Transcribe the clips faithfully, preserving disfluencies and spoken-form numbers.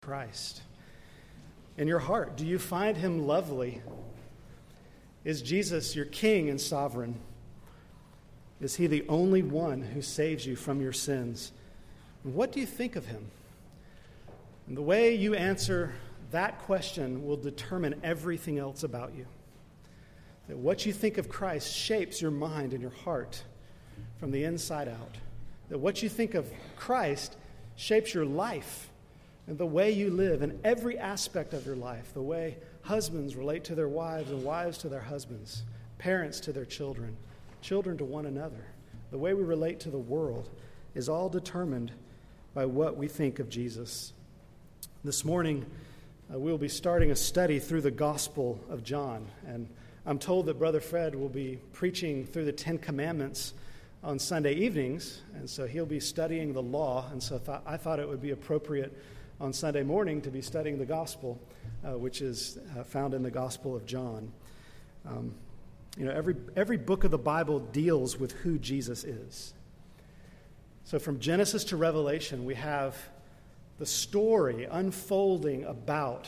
Christ? In your heart, do you find him lovely? Is Jesus your King and sovereign? Is he the only one who saves you from your sins? And what do you think of him? And the way you answer that question will determine everything else about you. That what you think of Christ shapes your mind and your heart from the inside out. That what you think of Christ shapes your life and the way you live in every aspect of your life. The way husbands relate to their wives and wives to their husbands, parents to their children, children to one another. The way we relate to the world is all determined by what we think of Jesus. This morning, uh, we'll be starting a study through the Gospel of John. And I'm told that Brother Fred will be preaching through the Ten Commandments on Sunday evenings, and so he'll be studying the law. And so th- I thought it would be appropriate on Sunday morning to be studying the Gospel, uh, which is uh, found in the Gospel of John. Um, you know, every every book of the Bible deals with who Jesus is. So from Genesis to Revelation, we have the story unfolding about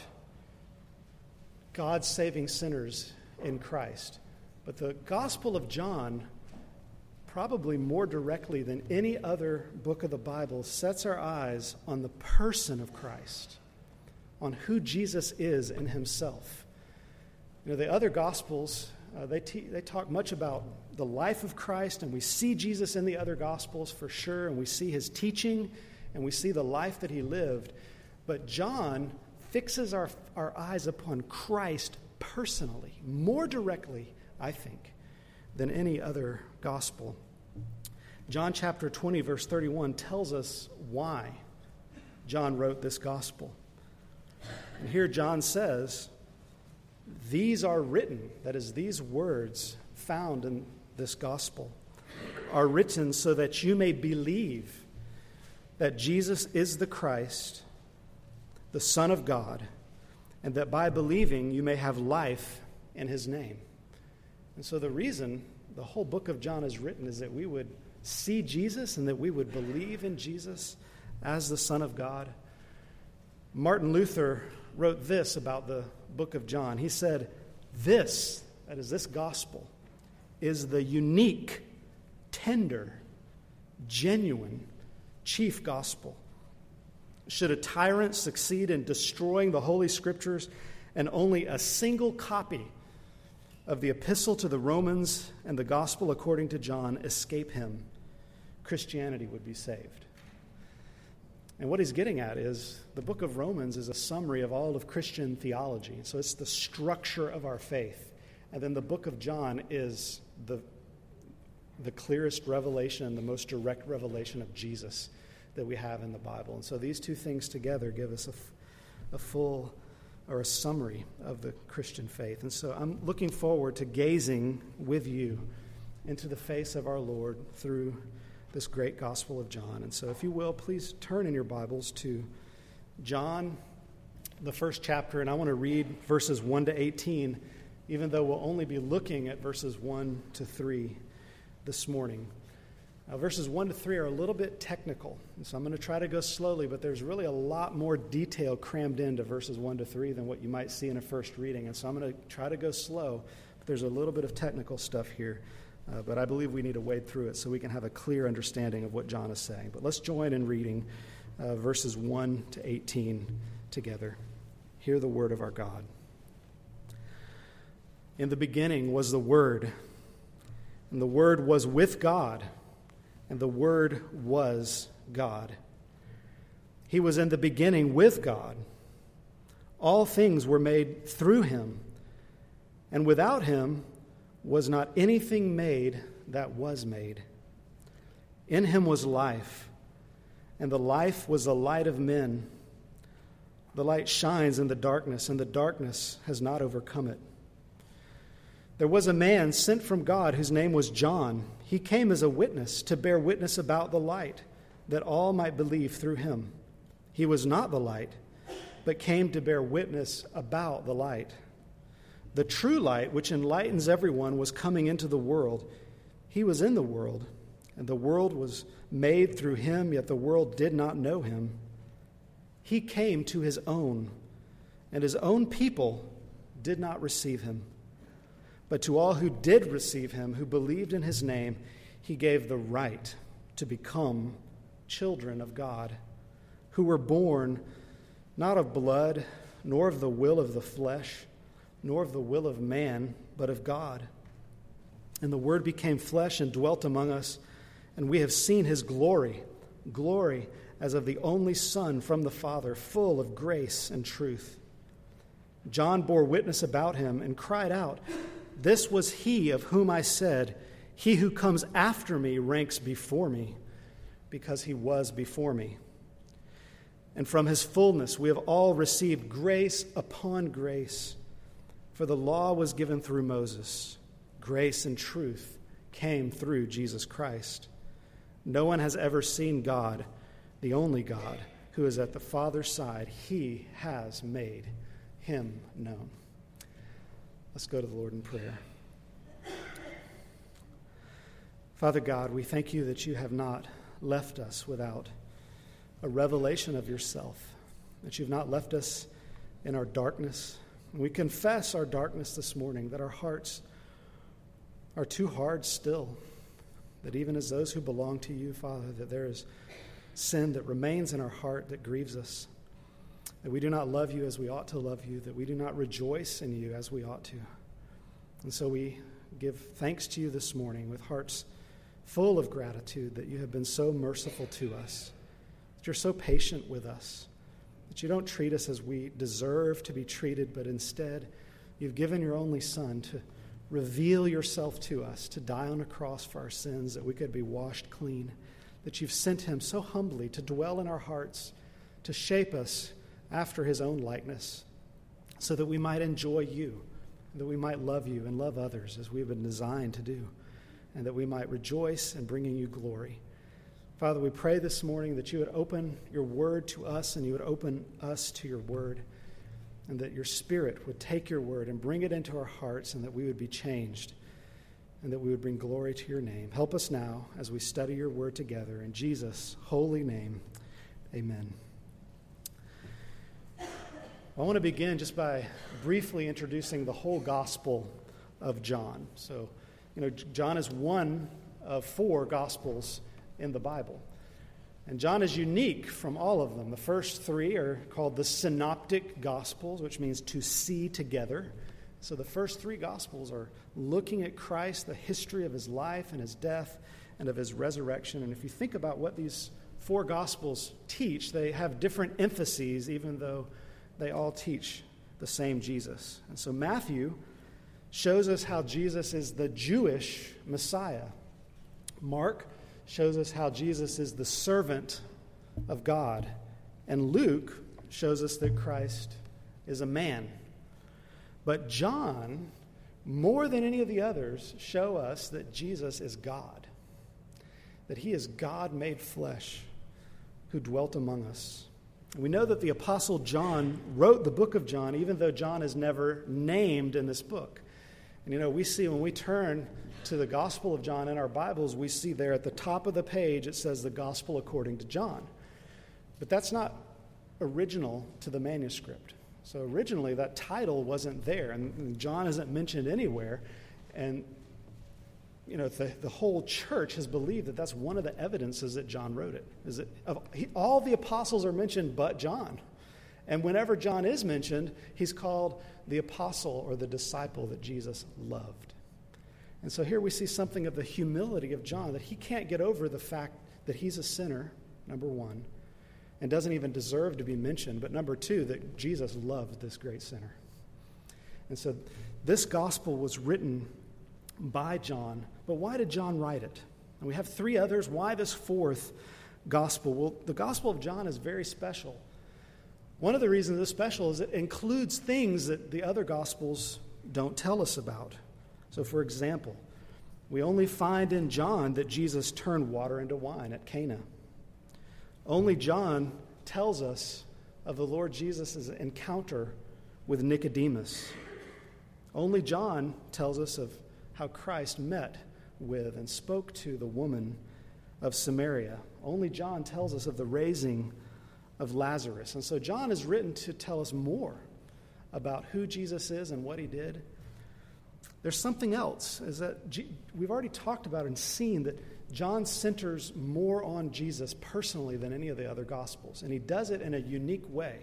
God saving sinners in Christ. But the Gospel of John, probably more directly than any other book of the Bible, sets our eyes on the person of Christ, on who Jesus is in himself. You know, the other Gospels, uh, they, te- they talk much about the life of Christ, and we see Jesus in the other Gospels for sure, and we see his teaching, and we see the life that he lived. But John fixes our, our eyes upon Christ personally, more directly, I think, than any other gospel. John chapter twenty, verse thirty-one tells us why John wrote this gospel. And here John says, these are written, that is, these words found in this gospel, are written so that you may believe that Jesus is the Christ, the Son of God, and that by believing you may have life in his name. And so the reason the whole book of John is written is that we would see Jesus and that we would believe in Jesus as the Son of God. Martin Luther wrote this about the book of John. He said, this, that is this gospel, is the unique, tender, genuine, chief gospel. Should a tyrant succeed in destroying the Holy Scriptures and only a single copy of the epistle to the Romans and the gospel according to John escape him, Christianity would be saved. And what he's getting at is the book of Romans is a summary of all of Christian theology. So it's the structure of our faith. And then the book of John is the, the clearest revelation and the most direct revelation of Jesus that we have in the Bible. And so these two things together give us a, a full or a summary of the Christian faith. And so I'm looking forward to gazing with you into the face of our Lord through this great Gospel of John. And so if you will, please turn in your Bibles to John, the first chapter, and I want to read verses one to eighteen, even though we'll only be looking at verses one to three this morning. Now, verses one to three are a little bit technical, and so I'm going to try to go slowly, but there's really a lot more detail crammed into verses one to three than what you might see in a first reading, and so I'm going to try to go slow, but there's a little bit of technical stuff here, uh, but I believe we need to wade through it so we can have a clear understanding of what John is saying. But let's join in reading uh, verses one to eighteen together. Hear the word of our God. In the beginning was the Word, and the Word was with God, and the Word was God. He was in the beginning with God. All things were made through him, and without him was not anything made that was made. In him was life, and the life was the light of men. The light shines in the darkness, and the darkness has not overcome it. There was a man sent from God whose name was John. He came as a witness to bear witness about the light, that all might believe through him. He was not the light, but came to bear witness about the light. The true light, which enlightens everyone, was coming into the world. He was in the world, and the world was made through him, yet the world did not know him. He came to his own, and his own people did not receive him. But to all who did receive him, who believed in his name, he gave the right to become children of God, who were born not of blood, nor of the will of the flesh, nor of the will of man, but of God. And the Word became flesh and dwelt among us, and we have seen his glory, glory as of the only Son from the Father, full of grace and truth. John bore witness about him and cried out, "This was he of whom I said, 'He who comes after me ranks before me,' because he was before me. And from his fullness we have all received grace upon grace. For the law was given through Moses. Grace and truth came through Jesus Christ. No one has ever seen God, the only God, who is at the Father's side. He has made him known." Let's go to the Lord in prayer. Father God, we thank you that you have not left us without a revelation of yourself, that you've not left us in our darkness. We confess our darkness this morning, that our hearts are too hard still, that even as those who belong to you, Father, that there is sin that remains in our heart that grieves us, that we do not love you as we ought to love you, that we do not rejoice in you as we ought to. And so we give thanks to you this morning with hearts full of gratitude that you have been so merciful to us, that you're so patient with us, that you don't treat us as we deserve to be treated, but instead you've given your only Son to reveal yourself to us, to die on a cross for our sins, that we could be washed clean, that you've sent him so humbly to dwell in our hearts, to shape us after his own likeness, so that we might enjoy you, that we might love you and love others as we've been designed to do, and that we might rejoice in bringing you glory. Father, we pray this morning that you would open your word to us and you would open us to your word, and that your Spirit would take your word and bring it into our hearts, and that we would be changed, and that we would bring glory to your name. Help us now as we study your word together. In Jesus' holy name, amen. I want to begin just by briefly introducing the whole Gospel of John. So, you know, John is one of four Gospels in the Bible. And John is unique from all of them. The first three are called the Synoptic Gospels, which means to see together. So the first three Gospels are looking at Christ, the history of his life and his death and of his resurrection. And if you think about what these four Gospels teach, they have different emphases, even though they all teach the same Jesus. And so Matthew shows us how Jesus is the Jewish Messiah. Mark shows us how Jesus is the servant of God. And Luke shows us that Christ is a man. But John, more than any of the others, show us that Jesus is God, that he is God made flesh who dwelt among us. We know that the Apostle John wrote the book of John, even though John is never named in this book. And you know, we see when we turn to the Gospel of John in our Bibles, we see there at the top of the page it says the Gospel according to John. But that's not original to the manuscript. So originally that title wasn't there, and John isn't mentioned anywhere. And you know, the, the whole church has believed that that's one of the evidences that John wrote it. Is that of, he, all the apostles are mentioned but John. And whenever John is mentioned, he's called the apostle or the disciple that Jesus loved. And so here we see something of the humility of John, that he can't get over the fact that he's a sinner, number one, and doesn't even deserve to be mentioned, but number two, that Jesus loved this great sinner. And so this gospel was written by John, but why did John write it? And we have three others. Why this fourth gospel? Well, the Gospel of John is very special. One of the reasons it's special is it includes things that the other Gospels don't tell us about. So, for example, we only find in John that Jesus turned water into wine at Cana. Only John tells us of the Lord Jesus' encounter with Nicodemus. Only John tells us of how Christ met with and spoke to the woman of Samaria. Only John tells us of the raising of Lazarus. And so John is written to tell us more about who Jesus is and what he did. There's something else, is that G- we've already talked about and seen that John centers more on Jesus personally than any of the other Gospels, and he does it in a unique way.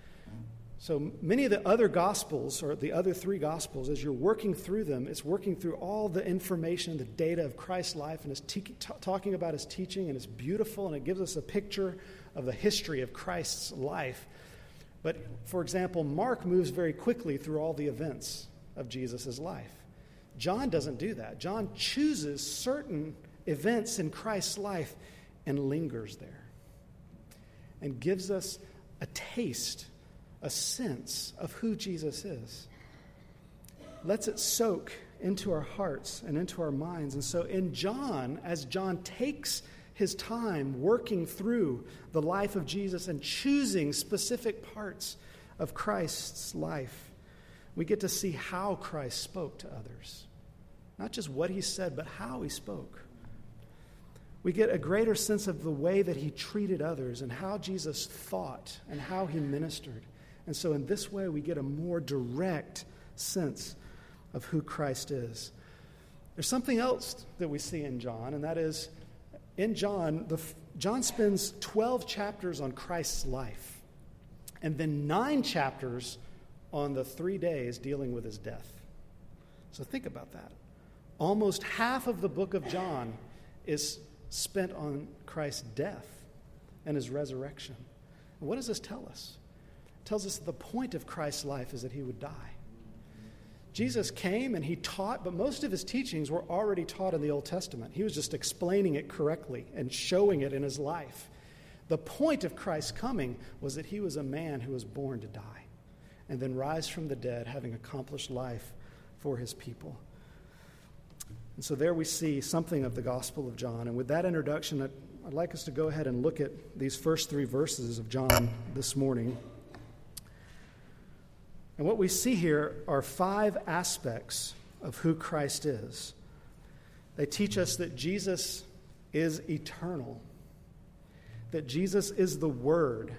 So many of the other Gospels, or the other three Gospels, as you're working through them, it's working through all the information, the data of Christ's life, and is te- t- talking about his teaching, and it's beautiful, and it gives us a picture of the history of Christ's life. But, for example, Mark moves very quickly through all the events of Jesus' life. John doesn't do that. John chooses certain events in Christ's life and lingers there and gives us a taste, a sense of who Jesus is. Lets it soak into our hearts and into our minds. And so in John, as John takes his time working through the life of Jesus and choosing specific parts of Christ's life, we get to see how Christ spoke to others. Not just what he said, but how he spoke. We get a greater sense of the way that he treated others and how Jesus thought and how he ministered. And so in this way, we get a more direct sense of who Christ is. There's something else that we see in John, and that is, in John, the, John spends twelve chapters on Christ's life, and then nine chapters on the three days dealing with his death. So think about that. Almost half of the book of John is spent on Christ's death and his resurrection. And what does this tell us? It tells us that the point of Christ's life is that he would die. Jesus came and he taught, but most of his teachings were already taught in the Old Testament. He was just explaining it correctly and showing it in his life. The point of Christ's coming was that he was a man who was born to die and then rise from the dead, having accomplished life for his people. And so there we see something of the Gospel of John. And with that introduction, I'd, I'd like us to go ahead and look at these first three verses of John this morning. And what we see here are five aspects of who Christ is. They teach us that Jesus is eternal, that Jesus is the Word,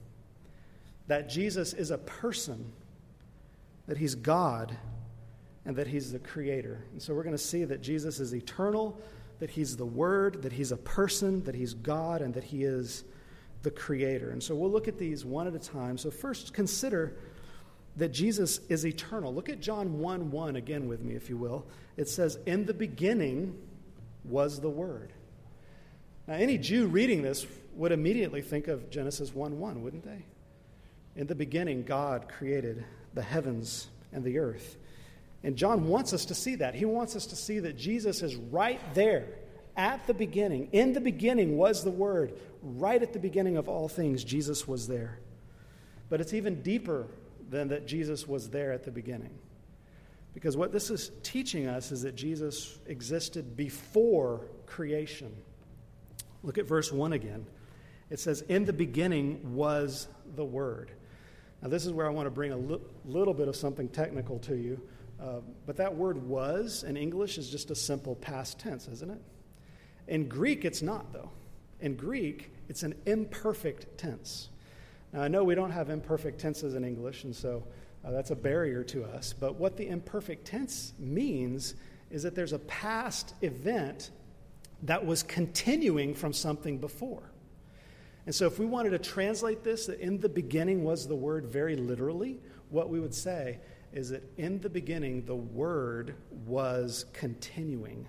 that Jesus is a person, that he's God, and that he's the Creator. And so we're going to see that Jesus is eternal, that he's the Word, that he's a person, that he's God, and that he is the Creator. And so we'll look at these one at a time. So first, consider that Jesus is eternal. Look at John one one again with me, if you will. It says, "In the beginning was the Word." Now, any Jew reading this would immediately think of Genesis one one, wouldn't they? In the beginning, God created the heavens and the earth. And John wants us to see that. He wants us to see that Jesus is right there at the beginning. In the beginning was the Word. Right at the beginning of all things, Jesus was there. But it's even deeper than that Jesus was there at the beginning. Because what this is teaching us is that Jesus existed before creation. Look at verse one again. It says, "In the beginning was the Word." Now this is where I want to bring a li- little bit of something technical to you. Uh, but that word "was" in English is just a simple past tense, isn't it? In Greek, it's not, though. In Greek, it's an imperfect tense. Now, I know we don't have imperfect tenses in English, and so uh, that's a barrier to us. But what the imperfect tense means is that there's a past event that was continuing from something before. And so if we wanted to translate this, that in the beginning was the Word very literally, what we would say is that in the beginning, the Word was continuing.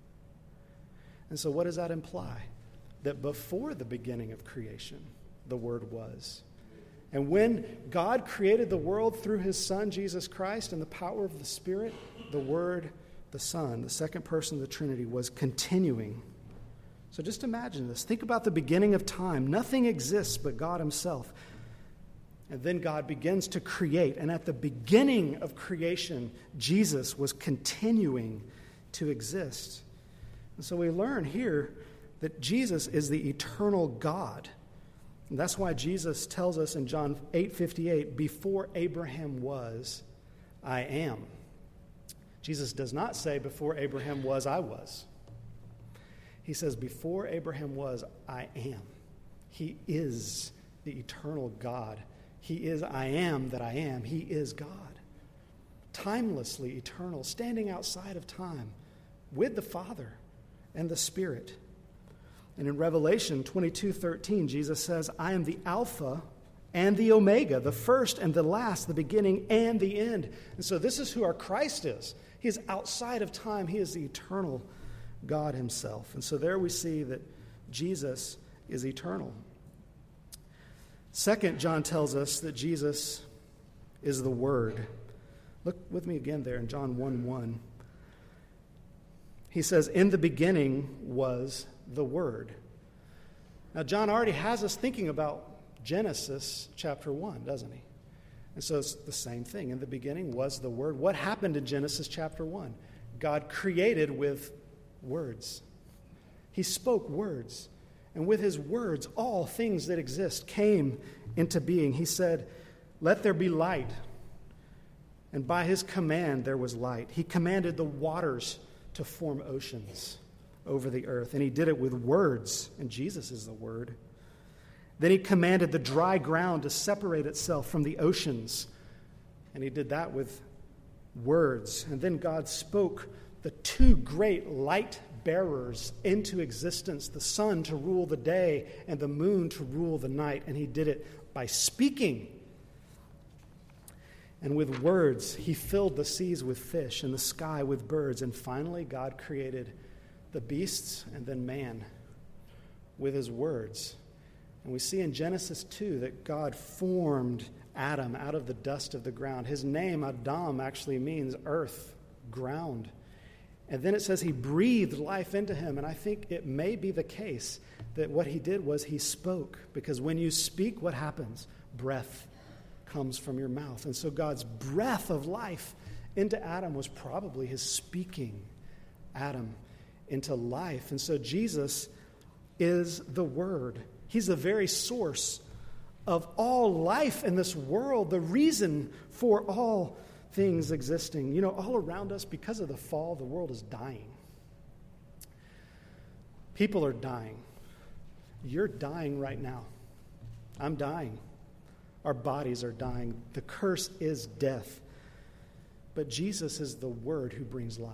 And so what does that imply? That before the beginning of creation, the Word was. And when God created the world through his Son, Jesus Christ, and the power of the Spirit, the Word, the Son, the second person of the Trinity, was continuing. So just imagine this. Think about the beginning of time. Nothing exists but God himself. And then God begins to create. And at the beginning of creation, Jesus was continuing to exist. And so we learn here that Jesus is the eternal God. And that's why Jesus tells us in John eight fifty-eight, "Before Abraham was, I am." Jesus does not say, "Before Abraham was, I was." He says, "Before Abraham was, I am." He is the eternal God. He is I am that I am. He is God. Timelessly eternal, standing outside of time with the Father and the Spirit. And in Revelation twenty-two thirteen, Jesus says, I am the Alpha and the Omega, the first and the last, the beginning and the end. And so this is who our Christ is. He is outside of time. He is the eternal God himself. And so there we see that Jesus is eternal. Second, John tells us that Jesus is the Word. Look with me again there in John one one. He says, in the beginning was the Word. Now, John already has us thinking about Genesis chapter one, doesn't he? And so it's the same thing. In the beginning was the Word. What happened in Genesis chapter one? God created with words. He spoke words. And with his words, all things that exist came into being. He said, let there be light. And by his command there was light. He commanded the waters to form oceans over the earth. And he did it with words. And Jesus is the Word. Then he commanded the dry ground to separate itself from the oceans. And he did that with words. And then God spoke the two great light bearers into existence, the sun to rule the day and the moon to rule the night. And he did it by speaking. And with words, he filled the seas with fish and the sky with birds. And finally, God created the beasts and then man with his words. And we see in Genesis two that God formed Adam out of the dust of the ground. His name, Adam, actually means earth, ground. And then it says he breathed life into him. And I think it may be the case that what he did was he spoke. Because when you speak, what happens? Breath comes from your mouth. And so God's breath of life into Adam was probably his speaking Adam into life. And so Jesus is the Word. He's the very source of all life in this world, the reason for all things existing. You know, all around us, because of the fall, the world is dying. People are dying. You're dying right now. I'm dying. Our bodies are dying. The curse is death. But Jesus is the Word who brings life.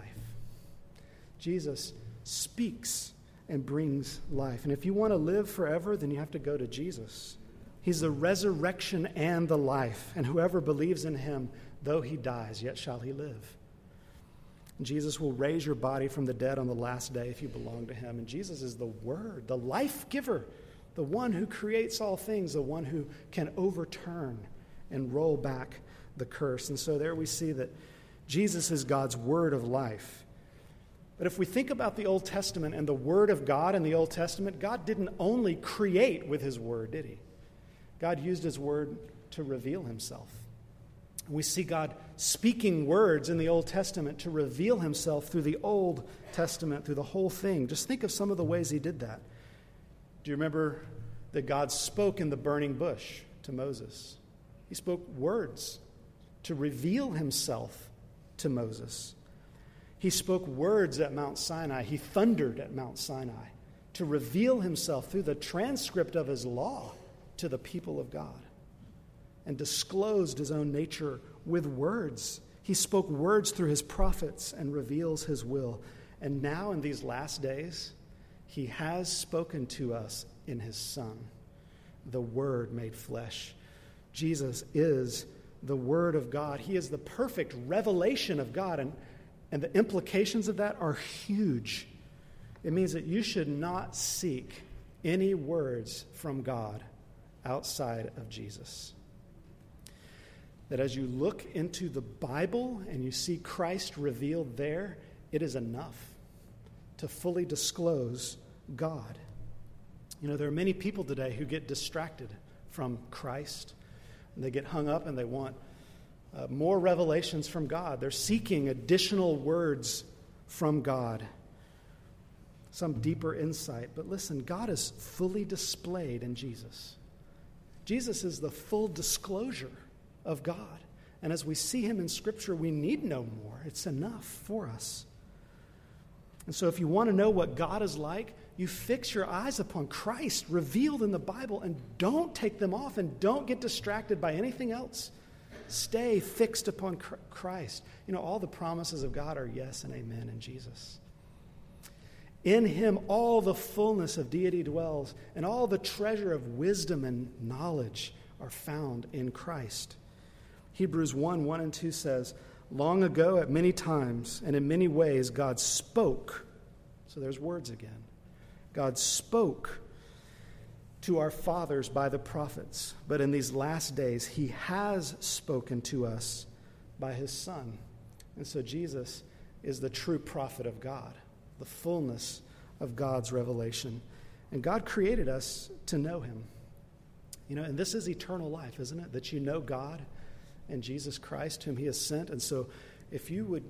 Jesus speaks and brings life. And if you want to live forever, then you have to go to Jesus. He's the resurrection and the life. And whoever believes in him, though he dies, yet shall he live. And Jesus will raise your body from the dead on the last day if you belong to him. And Jesus is the Word, the life giver, the one who creates all things, the one who can overturn and roll back the curse. And so there we see that Jesus is God's Word of life. But if we think about the Old Testament and the Word of God in the Old Testament, God didn't only create with his Word, did he? God used his Word to reveal himself. We see God speaking words in the Old Testament to reveal himself through the Old Testament, through the whole thing. Just think of some of the ways he did that. Do you remember that God spoke in the burning bush to Moses? He spoke words to reveal himself to Moses. He spoke words at Mount Sinai. He thundered at Mount Sinai to reveal himself through the transcript of his law to the people of God, and disclosed his own nature with words. He spoke words through his prophets and reveals his will. And now in these last days, he has spoken to us in his Son, the Word made flesh. Jesus is the Word of God. He is the perfect revelation of God, and, and the implications of that are huge. It means that you should not seek any words from God outside of Jesus. That as you look into the Bible and you see Christ revealed there, it is enough to fully disclose God. You know, there are many people today who get distracted from Christ, and they get hung up and they want uh, more revelations from God. They're seeking additional words from God, some deeper insight. But listen, God is fully displayed in Jesus. Jesus is the full disclosure of God. And as we see him in Scripture, we need no more. It's enough for us. And so if you want to know what God is like, you fix your eyes upon Christ revealed in the Bible and don't take them off and don't get distracted by anything else. Stay fixed upon Christ. You know, all the promises of God are yes and amen in Jesus. In him all the fullness of deity dwells, and all the treasure of wisdom and knowledge are found in Christ. Hebrews one, one and two says, long ago at many times and in many ways God spoke. So there's words again. God spoke to our fathers by the prophets, but in these last days he has spoken to us by his Son. And so Jesus is the true prophet of God, the fullness of God's revelation. And God created us to know him. You know, and this is eternal life, isn't it? That you know God and Jesus Christ, whom he has sent. And so if you would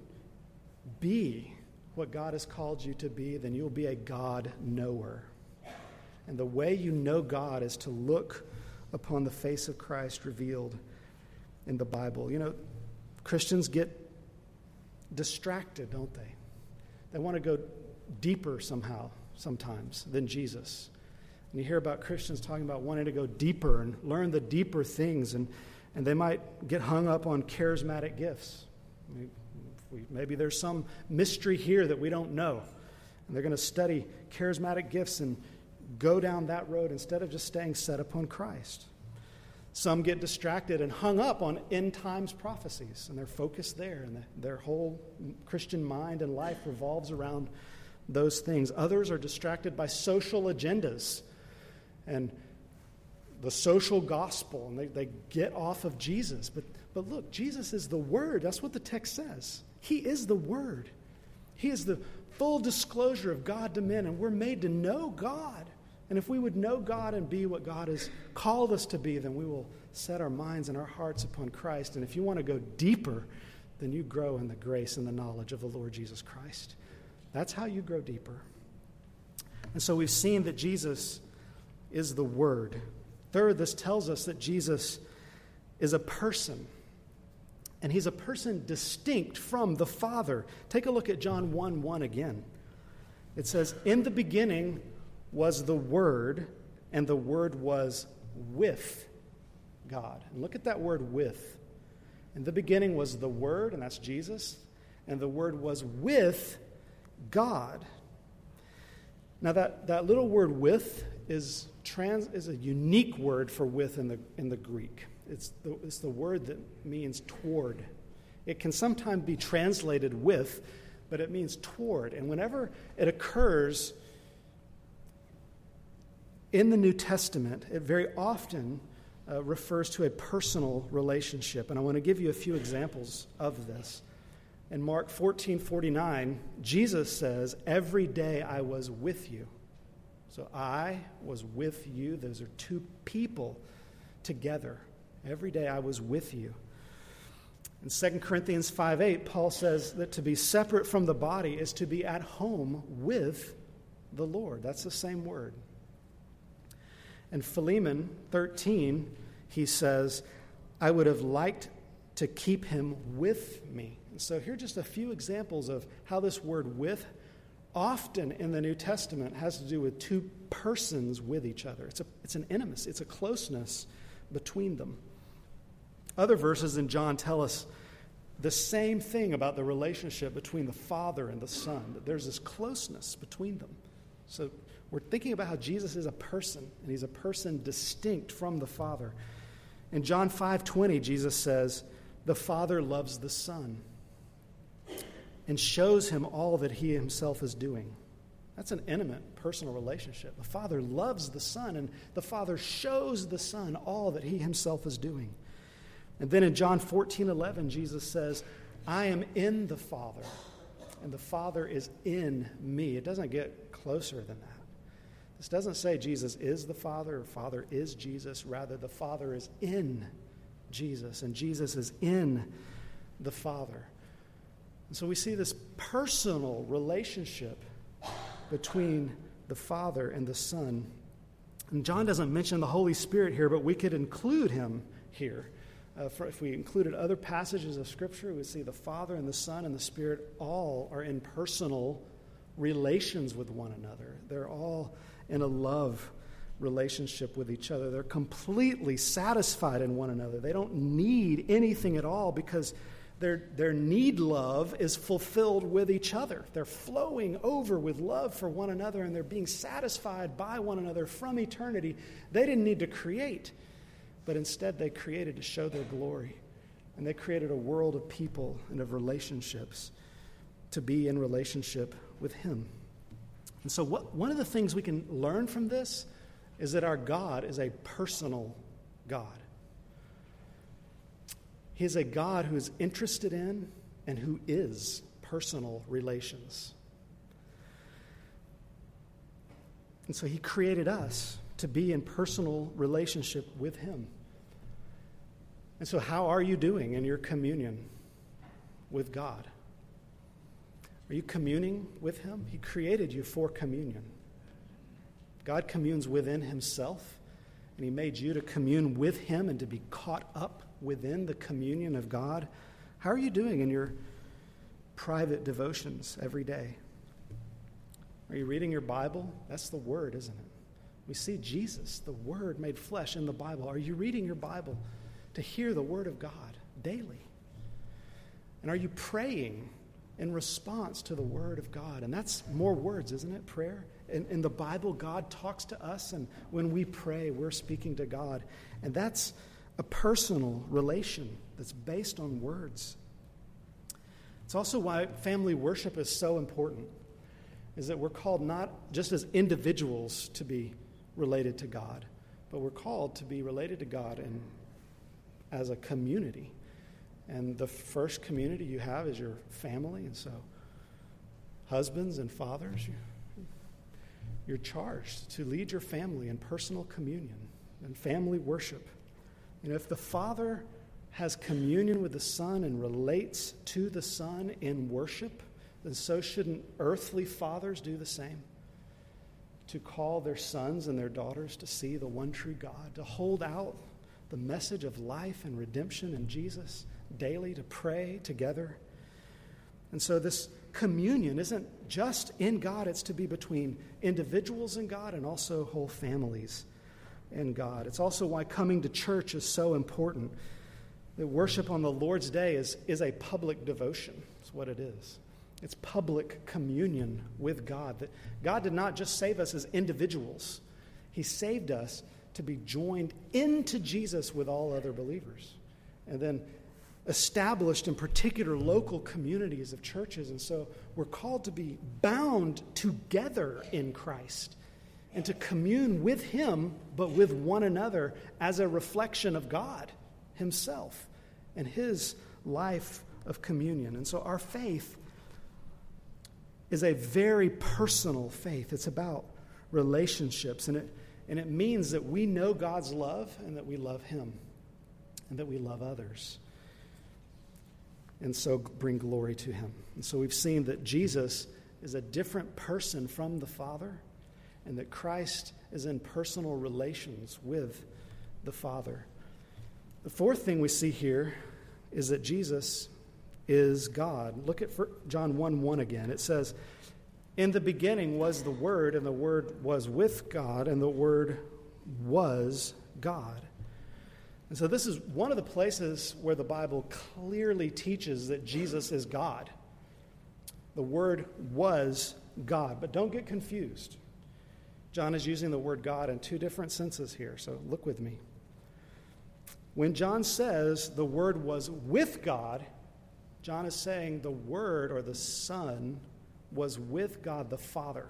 be what God has called you to be, then you'll be a God knower. And the way you know God is to look upon the face of Christ revealed in the Bible. You know, Christians get distracted, don't they? They want to go deeper somehow, sometimes, than Jesus. And you hear about Christians talking about wanting to go deeper and learn the deeper things, and, and they might get hung up on charismatic gifts. I mean, we, maybe there's some mystery here that we don't know. And they're going to study charismatic gifts and go down that road instead of just staying set upon Christ. Some get distracted and hung up on end times prophecies, and they're focused there, and the, their whole Christian mind and life revolves around those things. Others are distracted by social agendas and the social gospel, and they, they get off of Jesus. But, but look, Jesus is the Word. That's what the text says. He is the Word. He is the full disclosure of God to men, and we're made to know God. And if we would know God and be what God has called us to be, then we will set our minds and our hearts upon Christ. And if you want to go deeper, then you grow in the grace and the knowledge of the Lord Jesus Christ. That's how you grow deeper. And so we've seen that Jesus is the Word. Third, this tells us that Jesus is a person. And he's a person distinct from the Father. Take a look at John one one again. It says, in the beginning was the Word, and the Word was with God. And look at that word with. In the beginning was the Word, and that's Jesus, and the Word was with God. Now that, that little word with is trans is a unique word for with in the in the Greek. It's the, it's the word that means toward. It can sometimes be translated with, but it means toward. And whenever it occurs in the New Testament, it very often uh, refers to a personal relationship. And I want to give you a few examples of this. In Mark fourteen forty-nine, Jesus says, every day I was with you. So I was with you. Those are two people together. Every day I was with you. In Second Corinthians five eight, Paul says that to be separate from the body is to be at home with the Lord. That's the same word. In Philemon thirteen, he says, I would have liked to keep him with me. And so here are just a few examples of how this word with often in the New Testament has to do with two persons with each other. It's a, it's an intimacy, it's a closeness between them. Other verses in John tell us the same thing about the relationship between the Father and the Son, that there's this closeness between them. So we're thinking about how Jesus is a person, and he's a person distinct from the Father. In John five twenty, Jesus says, the Father loves the Son and shows him all that he himself is doing. That's an intimate, personal relationship. The Father loves the Son, and the Father shows the Son all that he himself is doing. And then in John fourteen eleven, Jesus says, I am in the Father, and the Father is in me. It doesn't get closer than that. This doesn't say Jesus is the Father or Father is Jesus. Rather, the Father is in Jesus, and Jesus is in the Father. And so we see this personal relationship between the Father and the Son. And John doesn't mention the Holy Spirit here, but we could include him here. Uh, for if we included other passages of Scripture, we would see the Father and the Son and the Spirit all are in personal relations with one another. They're all in a love relationship with each other. They're completely satisfied in one another. They don't need anything at all because their, their need love is fulfilled with each other. They're flowing over with love for one another, and they're being satisfied by one another from eternity. They didn't need to create, but instead they created to show their glory. And they created a world of people and of relationships to be in relationship with Him. And so what, one of the things we can learn from this is that our God is a personal God. He is a God who is interested in and who is personal relations. And so He created us to be in personal relationship with Him. And so how are you doing in your communion with God? Are you communing with Him? He created you for communion. God communes within Himself, and He made you to commune with Him and to be caught up within the communion of God. How are you doing in your private devotions every day? Are you reading your Bible? That's the Word, isn't it? We see Jesus, the Word made flesh in the Bible. Are you reading your Bible to hear the Word of God daily? And are you praying in response to the Word of God? And that's more words, isn't it? Prayer. In, in the Bible, God talks to us, and when we pray, we're speaking to God. And that's a personal relation that's based on words. It's also why family worship is so important, is that we're called not just as individuals to be related to God, but we're called to be related to God and as a community. And the first community you have is your family. And so husbands and fathers, you, you're charged to lead your family in personal communion and family worship. You know, if the Father has communion with the Son and relates to the Son in worship, then so shouldn't earthly fathers do the same? To call their sons and their daughters to see the one true God, to hold out the message of life and redemption in Jesus daily, to pray together. And so this communion isn't just in God, it's to be between individuals and God and also whole families and God. It's also why coming to church is so important. The worship on the Lord's Day is, is a public devotion. That's what it is. It's public communion with God. That God did not just save us as individuals. He saved us to be joined into Jesus with all other believers. And then established in particular local communities of churches. And so we're called to be bound together in Christ and to commune with Him, but with one another as a reflection of God Himself and His life of communion. And so our faith is a very personal faith. It's about relationships, and it and it means that we know God's love and that we love Him and that we love others, and so bring glory to Him. And so we've seen that Jesus is a different person from the Father, and that Christ is in personal relations with the Father. The fourth thing we see here is that Jesus is God. Look at John one one again. It says, "In the beginning was the Word, and the Word was with God, and the Word was God." And so this is one of the places where the Bible clearly teaches that Jesus is God. The Word was God. But don't get confused. John is using the word God in two different senses here, so look with me. When John says the Word was with God, John is saying the Word, or the Son, was with God the Father.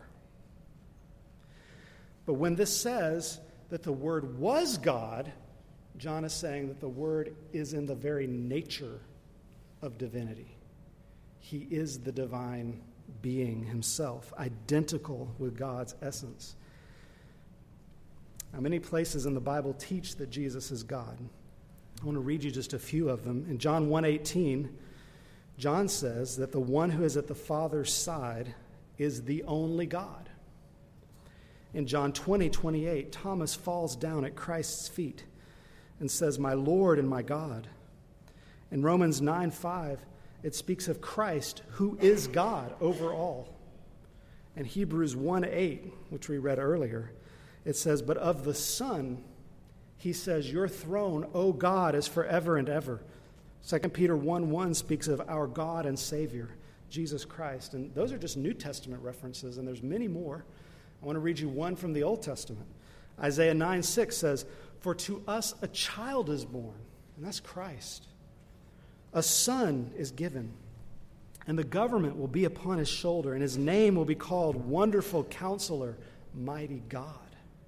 But when this says that the Word was God, John is saying that the Word is in the very nature of divinity. He is the divine being Himself, identical with God's essence. Now, many places in the Bible teach that Jesus is God. I want to read you just a few of them. In John one eighteen, John says that the one who is at the Father's side is the only God. In John twenty twenty-eight, Thomas falls down at Christ's feet and says, "My Lord and my God." In Romans nine five, it speaks of Christ, who is God over all. In Hebrews one eight, which we read earlier, it says, "But of the Son, he says, 'Your throne, O God, is forever and ever.'" Second Peter one one speaks of our God and Savior, Jesus Christ. And those are just New Testament references, and there's many more. I want to read you one from the Old Testament. Isaiah nine six says, "For to us a child is born," and that's Christ. "A son is given, and the government will be upon his shoulder, and his name will be called Wonderful Counselor, Mighty God."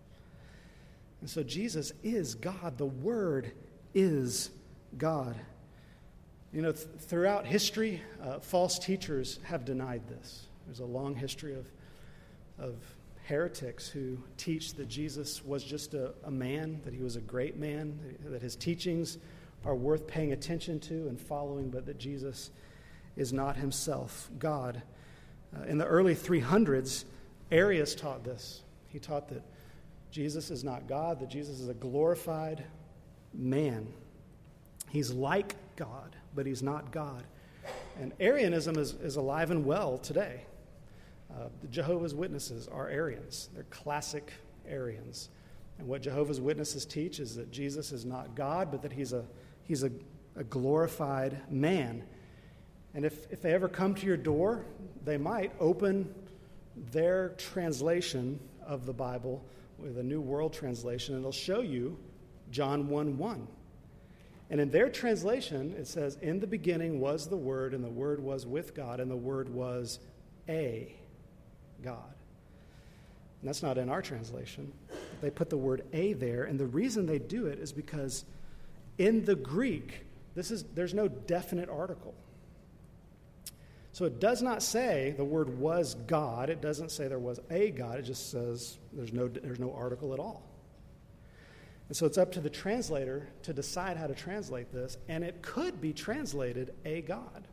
And so Jesus is God. The Word is God. You know, th- throughout history, uh, false teachers have denied this. There's a long history of, of heretics who teach that Jesus was just a, a man, that he was a great man, that his teachings are worth paying attention to and following, but that Jesus is not himself God. Uh, in the early three hundreds, Arius taught this. He taught that Jesus is not God, that Jesus is a glorified man. He's like God, but he's not God. And Arianism is, is alive and well today. Uh, the Jehovah's Witnesses are Arians. They're classic Arians. And what Jehovah's Witnesses teach is that Jesus is not God, but that he's a he's a, a glorified man. And if, if they ever come to your door, they might open their translation of the Bible with a New World Translation, and they'll show you John one one. And in their translation, it says, "In the beginning was the Word, and the Word was with God, and the Word was a God." And that's not in our translation. They put the word "a" there, and the reason they do it is because in the Greek, this is there's no definite article. So it does not say the word "was God." It doesn't say there was a God. It just says there's no there's no article at all. And so it's up to the translator to decide how to translate this, and it could be translated "a God."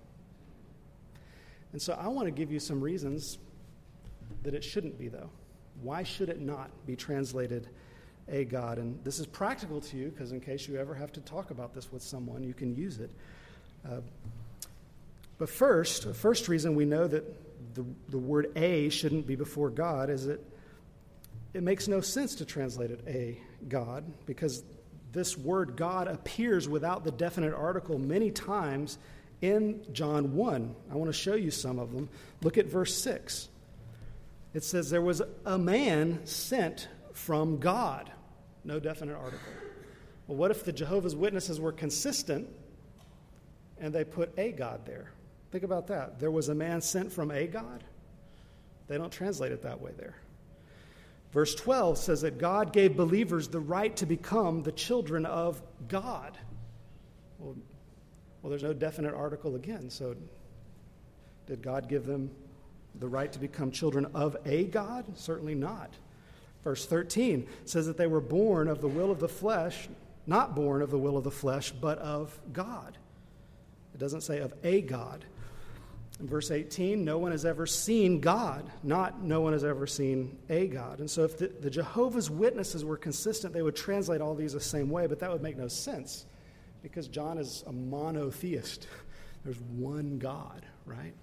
And so I want to give you some reasons that it shouldn't be, though. Why should it not be translated "a God"? And this is practical to you, because in case you ever have to talk about this with someone, you can use it. Uh, but first, the first reason we know that the, the word "a" shouldn't be before God is that it makes no sense to translate it "a God," because this word God appears without the definite article many times in John one. I want to show you some of them. Look at verse six. It says, "There was a man sent from God." No definite article. Well, what if the Jehovah's Witnesses were consistent and they put "a God" there? Think about that. There was a man sent from a God? They don't translate it that way there. Verse twelve says that God gave believers the right to become the children of God. Well, well, there's no definite article again, so did God give them the right to become children of a God? Certainly not. Verse thirteen says that they were born of the will of the flesh, not born of the will of the flesh, but of God. It doesn't say of a God. In verse eighteen, no one has ever seen God, not no one has ever seen a God. And so if the, the Jehovah's Witnesses were consistent, they would translate all these the same way, but that would make no sense because John is a monotheist. There's one God, right?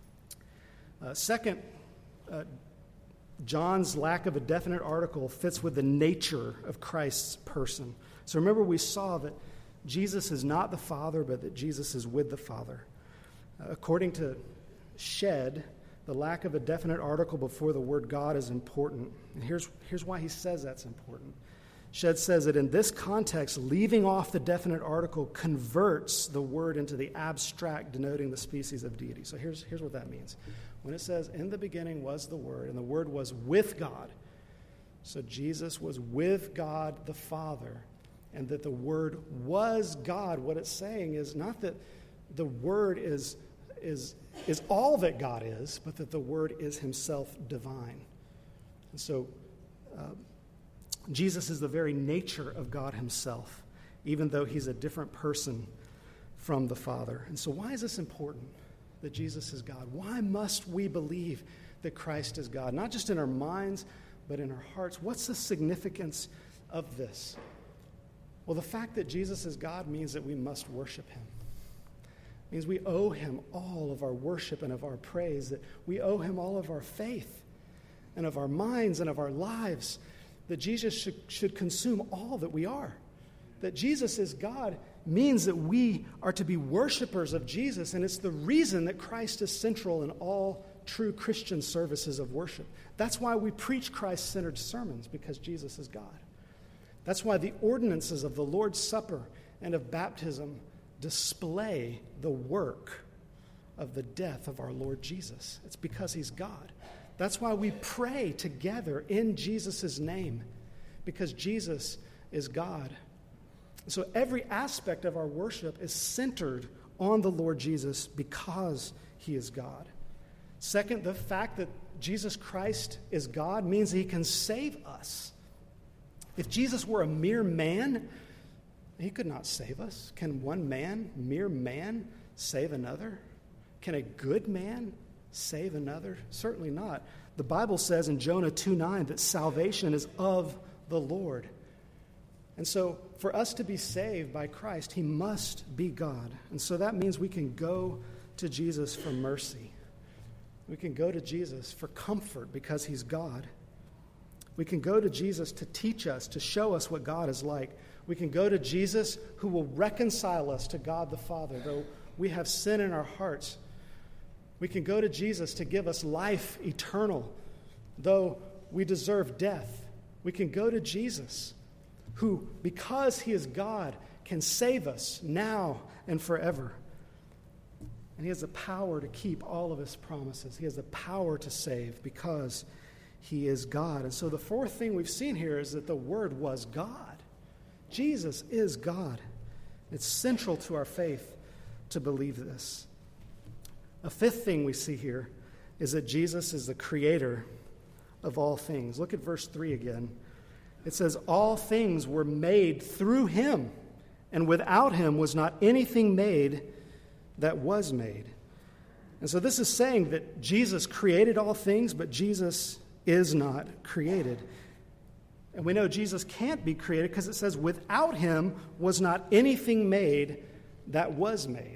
Uh, second, uh, John's lack of a definite article fits with the nature of Christ's person. So remember, we saw that Jesus is not the Father, but that Jesus is with the Father. Uh, according to Shedd, the lack of a definite article before the word God is important. And here's, here's why he says that's important. Shedd says that in this context, leaving off the definite article converts the word into the abstract denoting the species of deity. So here's, here's what that means. When it says, "In the beginning was the Word," and the Word was with God, so Jesus was with God the Father, and that the Word was God. What it's saying is not that the Word is, is, is all that God is, but that the Word is himself divine. And so uh, Jesus is the very nature of God himself, even though he's a different person from the Father. And so why is this important, that Jesus is God? Why must we believe that Christ is God? Not just in our minds, but in our hearts. What's the significance of this? Well, the fact that Jesus is God means that we must worship him. It means we owe him all of our worship and of our praise, that we owe him all of our faith. and of our minds and of our lives, that Jesus should, should consume all that we are. That Jesus is God means that we are to be worshipers of Jesus, and it's the reason that Christ is central in all true Christian services of worship. That's why we preach Christ-centered sermons, because Jesus is God. That's why the ordinances of the Lord's Supper and of baptism display the work of the death of our Lord Jesus. It's because he's God. That's why we pray together in Jesus' name, because Jesus is God. So every aspect of our worship is centered on the Lord Jesus because he is God. Second, the fact that Jesus Christ is God means he can save us. If Jesus were a mere man, he could not save us. Can one man, mere man, save another? Can a good man save another? Certainly not. The Bible says in Jonah two nine that salvation is of the Lord. And so for us to be saved by Christ, he must be God. And so that means we can go to Jesus for mercy. We can go to Jesus for comfort because he's God. We can go to Jesus to teach us, to show us what God is like. We can go to Jesus who will reconcile us to God the Father, though we have sin in our hearts. We can go to Jesus to give us life eternal, though we deserve death. We can go to Jesus who, because he is God, can save us now and forever. And he has the power to keep all of his promises. He has the power to save because he is God. And so the fourth thing we've seen here is that the Word was God. Jesus is God. It's central to our faith to believe this. A fifth thing we see here is that Jesus is the creator of all things. Look at verse three again. It says, all things were made through him, and without him was not anything made that was made. And so this is saying that Jesus created all things, but Jesus is not created. And we know Jesus can't be created because it says, without him was not anything made that was made.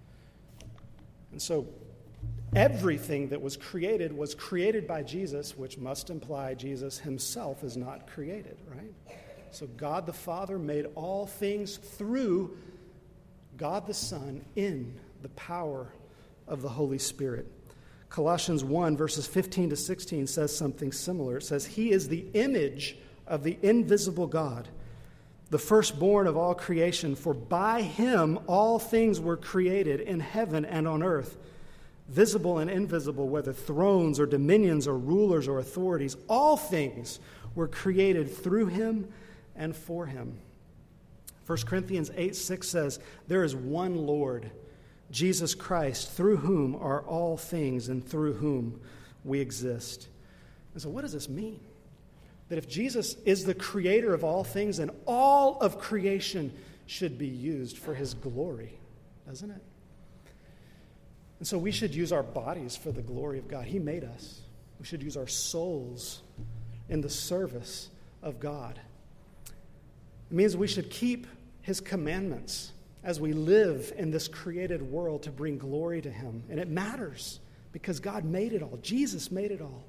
And so everything that was created was created by Jesus, which must imply Jesus himself is not created, right? So God the Father made all things through God the Son in the power of the Holy Spirit. Colossians one, verses fifteen to sixteen says something similar. It says, he is the image of the invisible God, the firstborn of all creation, for by him all things were created in heaven and on earth, visible and invisible, whether thrones or dominions or rulers or authorities. All things were created through him and for him. First Corinthians eight six says, there is one Lord, Jesus Christ, through whom are all things and through whom we exist. And so what does this mean? That if Jesus is the creator of all things, then all of creation should be used for his glory, doesn't it? And so we should use our bodies for the glory of God. He made us. We should use our souls in the service of God. It means we should keep his commandments as we live in this created world to bring glory to him. And it matters because God made it all. Jesus made it all.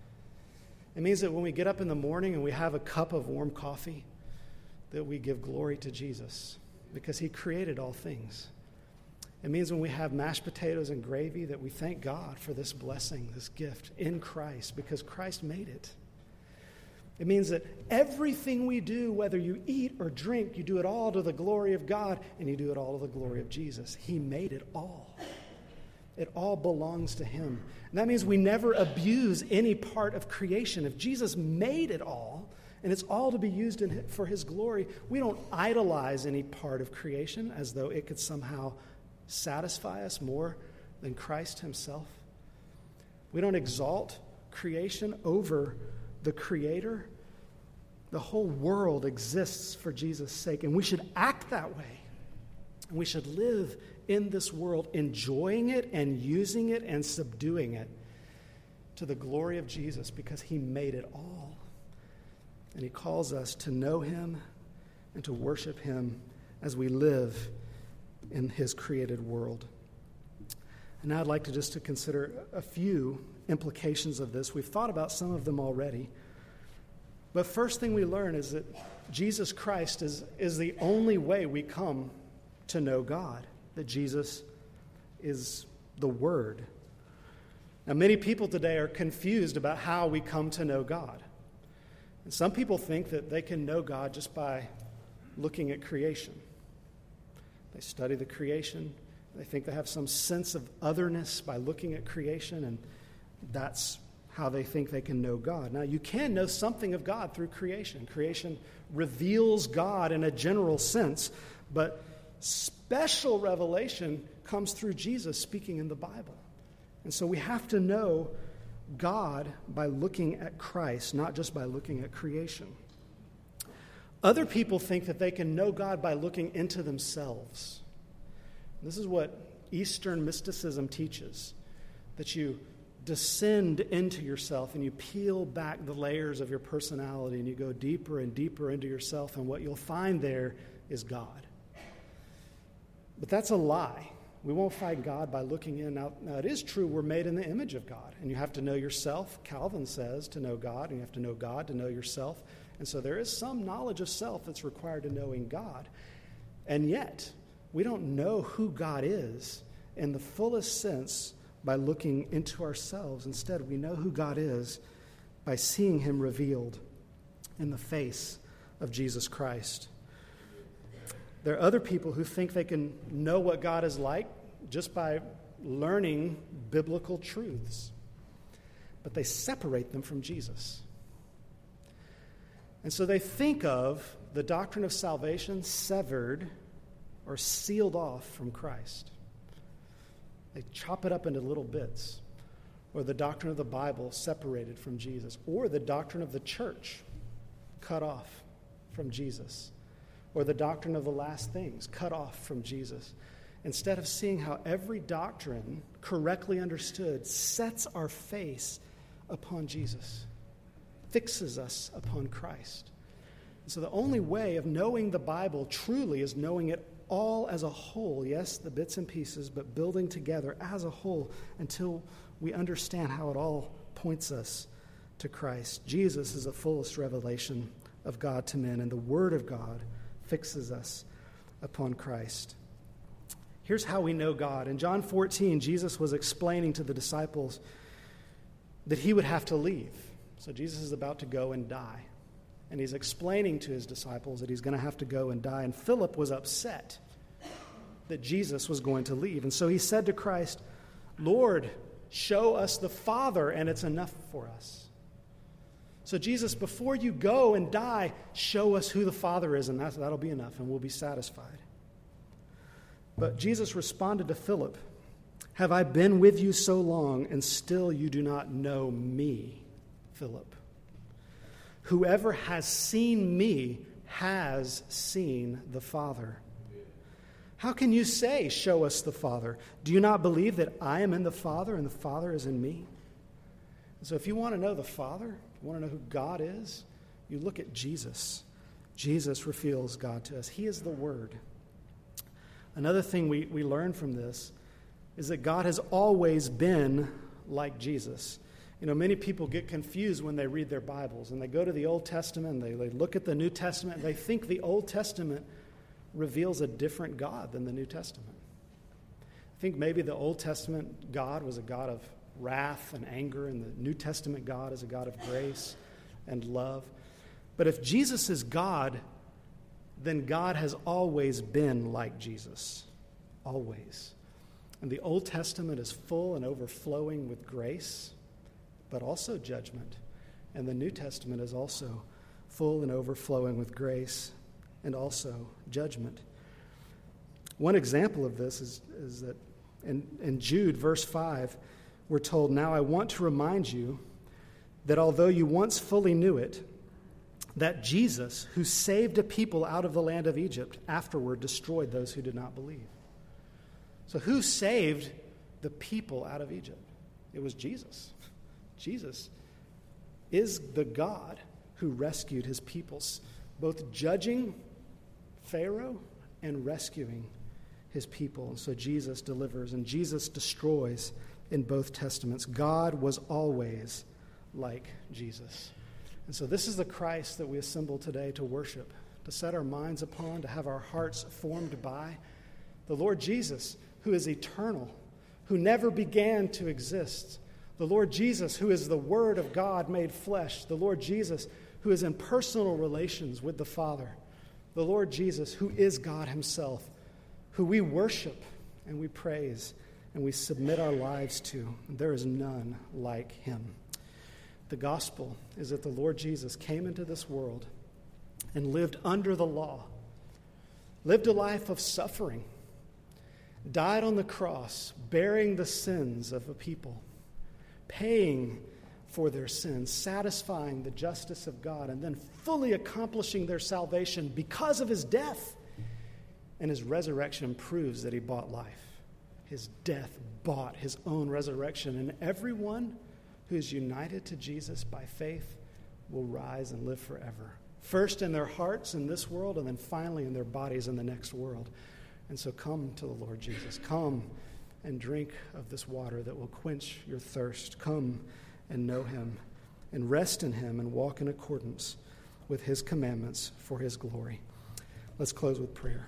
It means that when we get up in the morning and we have a cup of warm coffee, that we give glory to Jesus because he created all things. It means when we have mashed potatoes and gravy that we thank God for this blessing, this gift in Christ, because Christ made it. It means that everything we do, whether you eat or drink, you do it all to the glory of God, and you do it all to the glory of Jesus. He made it all. It all belongs to him. And that means we never abuse any part of creation. If Jesus made it all, and it's all to be used in, for his glory, we don't idolize any part of creation as though it could somehow satisfy us more than Christ himself. We don't exalt creation over the Creator. The whole world exists for Jesus' sake, and we should act that way. And we should live in this world, enjoying it and using it and subduing it to the glory of Jesus because he made it all. And he calls us to know him and to worship him as we live in his created world. And now I'd like to just to consider a few implications of this. We've thought about some of them already. But first thing we learn is that Jesus Christ is, is the only way we come to know God, that Jesus is the Word. Now, many people today are confused about how we come to know God. And some people think that they can know God just by looking at creation. They study the creation. They think they have some sense of otherness by looking at creation, and that's how they think they can know God. Now, you can know something of God through creation. Creation reveals God in a general sense, but special revelation comes through Jesus speaking in the Bible. And so we have to know God by looking at Christ, not just by looking at creation. Other people think that they can know God by looking into themselves. This is what Eastern mysticism teaches, that you descend into yourself and you peel back the layers of your personality and you go deeper and deeper into yourself, and what you'll find there is God. But that's a lie. We won't find God by looking in. Now, now, it is true we're made in the image of God, and you have to know yourself, Calvin says, to know God, and you have to know God to know yourself. And so there is some knowledge of self that's required to knowing God. And yet, we don't know who God is in the fullest sense by looking into ourselves. Instead, we know who God is by seeing him revealed in the face of Jesus Christ. There are other people who think they can know what God is like just by learning biblical truths, but they separate them from Jesus. And so they think of the doctrine of salvation severed or sealed off from Christ. They chop it up into little bits, or the doctrine of the Bible separated from Jesus, or the doctrine of the church cut off from Jesus, or the doctrine of the last things cut off from Jesus, instead of seeing how every doctrine, correctly understood, sets our face upon Jesus, fixes us upon Christ. And so the only way of knowing the Bible truly is knowing it all as a whole. Yes, the bits and pieces, but building together as a whole until we understand how it all points us to Christ. Jesus is the fullest revelation of God to men, and the Word of God fixes us upon Christ. Here's how we know God. In John fourteen, Jesus was explaining to the disciples that he would have to leave. So Jesus is about to go and die. And he's explaining to his disciples that he's going to have to go and die. And Philip was upset that Jesus was going to leave. And so he said to Christ, "Lord, show us the Father, and it's enough for us." So Jesus, before you go and die, show us who the Father is, and that's, that'll be enough, and we'll be satisfied. But Jesus responded to Philip, "Have I been with you so long, and still you do not know me, Philip? Whoever has seen me has seen the Father. How can you say, 'Show us the Father'? Do you not believe that I am in the Father and the Father is in me?" So if you want to know the Father, if you want to know who God is, you look at Jesus. Jesus reveals God to us. He is the Word. Another thing we, we learn from this is that God has always been like Jesus. You know, many people get confused when they read their Bibles, and they go to the Old Testament, and they, they look at the New Testament, and they think the Old Testament reveals a different God than the New Testament. I think maybe the Old Testament God was a God of wrath and anger, and the New Testament God is a God of grace and love. But if Jesus is God, then God has always been like Jesus. Always. And the Old Testament is full and overflowing with grace, but also judgment. And the New Testament is also full and overflowing with grace and also judgment. One example of this is, is that in, in Jude, verse five, we're told, "Now I want to remind you that although you once fully knew it, that Jesus, who saved a people out of the land of Egypt, afterward destroyed those who did not believe." So who saved the people out of Egypt? It was Jesus. Jesus is the God who rescued his peoples, both judging Pharaoh and rescuing his his people. And so Jesus delivers and Jesus destroys in both testaments. God was always like Jesus. And so this is the Christ that we assemble today to worship, to set our minds upon, to have our hearts formed by. The Lord Jesus, who is eternal, who never began to exist. The Lord Jesus, who is the Word of God made flesh. The Lord Jesus, who is in personal relations with the Father. The Lord Jesus, who is God himself, who we worship and we praise and we submit our lives to. There is none like him. The gospel is that the Lord Jesus came into this world and lived under the law, lived a life of suffering, died on the cross, bearing the sins of a people, paying for their sins, satisfying the justice of God, and then fully accomplishing their salvation because of his death. And his resurrection proves that he bought life. His death bought his own resurrection, and everyone who is united to Jesus by faith will rise and live forever. First in their hearts in this world, and then finally in their bodies in the next world. And so come to the Lord Jesus. Come and drink of this water that will quench your thirst. Come and know him and rest in him and walk in accordance with his commandments for his glory. Let's close with prayer.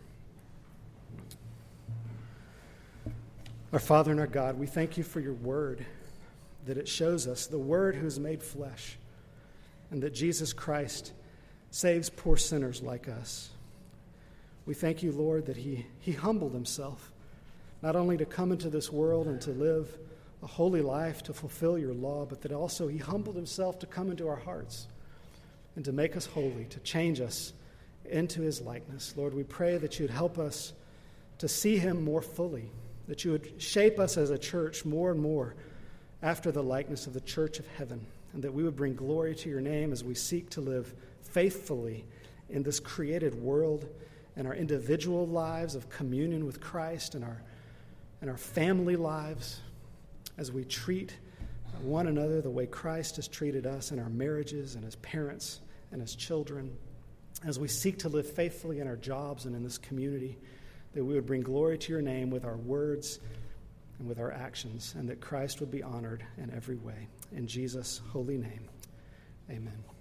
Our Father and our God, we thank you for your word, that it shows us the Word who is made flesh, and that Jesus Christ saves poor sinners like us. We thank you, Lord, that he, he humbled himself, not only to come into this world and to live a holy life, to fulfill your law, but that also he humbled himself to come into our hearts and to make us holy, to change us into his likeness. Lord, we pray that you'd help us to see him more fully, that you would shape us as a church more and more after the likeness of the church of heaven, and that we would bring glory to your name as we seek to live faithfully in this created world, and our individual lives of communion with Christ, and our and our family lives, as we treat one another the way Christ has treated us in our marriages and as parents and as children, as we seek to live faithfully in our jobs and in this community, that we would bring glory to your name with our words and with our actions, and that Christ would be honored in every way. In Jesus' holy name, amen.